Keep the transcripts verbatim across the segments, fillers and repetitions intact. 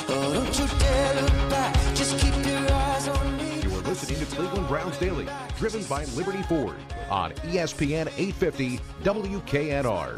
Oh, don't you dare look back, just keep your eyes on me. You are listening to Cleveland Browns Daily, driven by Liberty Ford on E S P N eight fifty W K N R.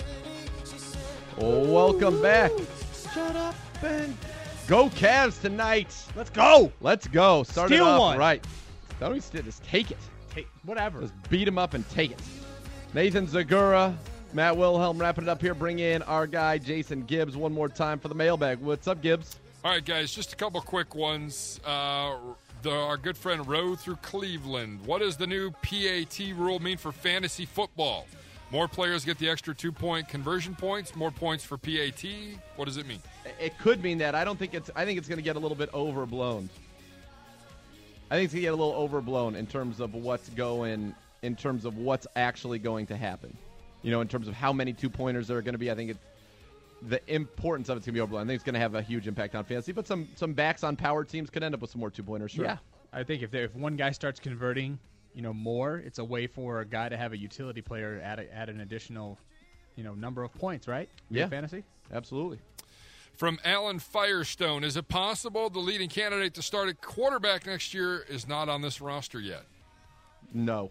Oh, welcome back. Shut up and Go Cavs tonight. let's go. Let's go. Start Steal it off one. right. Don't even steal, just take it. Hey, whatever. Just beat him up and take it. Nathan Zagura, Matt Wilhelm wrapping it up here. Bring in our guy, Jason Gibbs, one more time for the mailbag. What's up, Gibbs? All right, guys, just a couple quick ones. Uh, the, our good friend Roe through Cleveland. What does the new P A T rule mean for fantasy football? More players get the extra two-point conversion points, more points for P A T. What does it mean? It could mean that. I don't think it's. I think it's going to get a little bit overblown. I think it's going to get a little overblown in terms of what's going, in terms of what's actually going to happen. You know, in terms of how many two-pointers there are going to be. I think it, the importance of it's going to be overblown. I think it's going to have a huge impact on fantasy. But some some backs on power teams could end up with some more two-pointers. Sure. Yeah, I think if there, if one guy starts converting, you know, more, it's a way for a guy to have a utility player add a, add an additional, you know, number of points, right? Yeah. In fantasy. Absolutely. From Alan Firestone, is it possible the leading candidate to start at quarterback next year is not on this roster yet? No.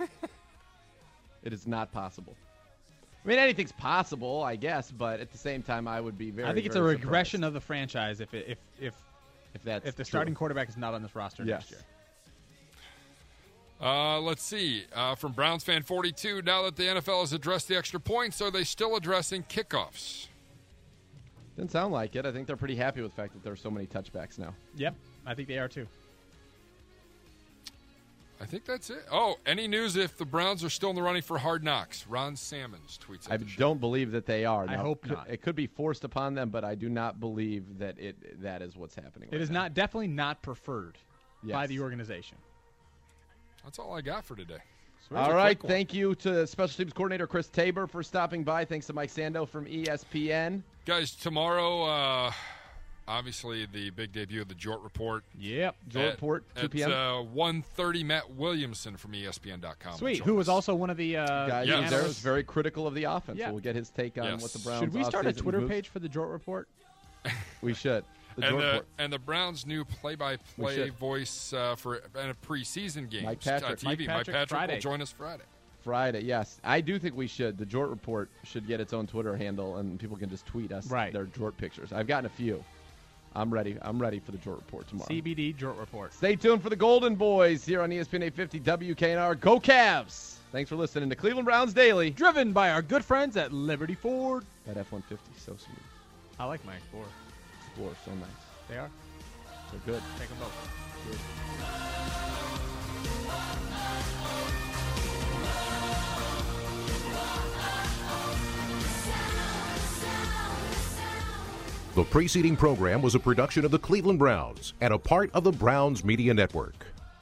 It is not possible. I mean, anything's possible, I guess, but at the same time, I would be very. I think it's a very regression surprised of the franchise if it, if if if that's if the true. starting quarterback is not on this roster Yes. next year. Uh, let's see. Uh, from Browns fan forty-two, now that the N F L has addressed the extra points, are they still addressing kickoffs? Didn't sound like it. I think they're pretty happy with the fact that there are so many touchbacks now. Yep, I think they are too. I think that's it. Oh, any news if the Browns are still in the running for Hard Knocks? Ron Sammons tweets at I the show. don't believe that they are. I Now, hope could- not. It could be forced upon them, but I do not believe that it that is what's happening. It right is now. not definitely not preferred by Yes. the organization. That's all I got for today. All right, thank you to Special Teams Coordinator Chris Tabor for stopping by. Thanks to Mike Sando from E S P N. Guys, tomorrow, uh, obviously, the big debut of the Jort Report. Yep. Jort Report, two At p.m. uh, one thirty, Matt Williamson from E S P N dot com. Sweet. will Who join was us. also one of the uh, Guy Yes. who was there was very critical of the offense. Yeah. So we'll get his take on Yes. what the Browns. Should we start a offseason Twitter moves. page for the Jort Report? We should. The And Jort the, Report. and the Browns' new We play-by-play should. voice uh, for a preseason game. Mike Patrick. Uh, T V. Mike Mike Patrick, Patrick Friday. will join us Friday. Friday, yes. I do think we should. The Jort Report should get its own Twitter handle, and people can just tweet us Right. their Jort pictures. I've gotten a few. I'm ready. I'm ready for the Jort Report tomorrow. C B D Jort Report. Stay tuned for the Golden Boys here on E S P N eight fifty W K N R. Go Cavs! Thanks for listening to Cleveland Browns Daily. Driven by our good friends at Liberty Ford. That F one fifty, so smooth. I like my Explorer. Explorer, so nice. They are. So good. Take them both. The preceding program was a production of the Cleveland Browns and a part of the Browns Media Network.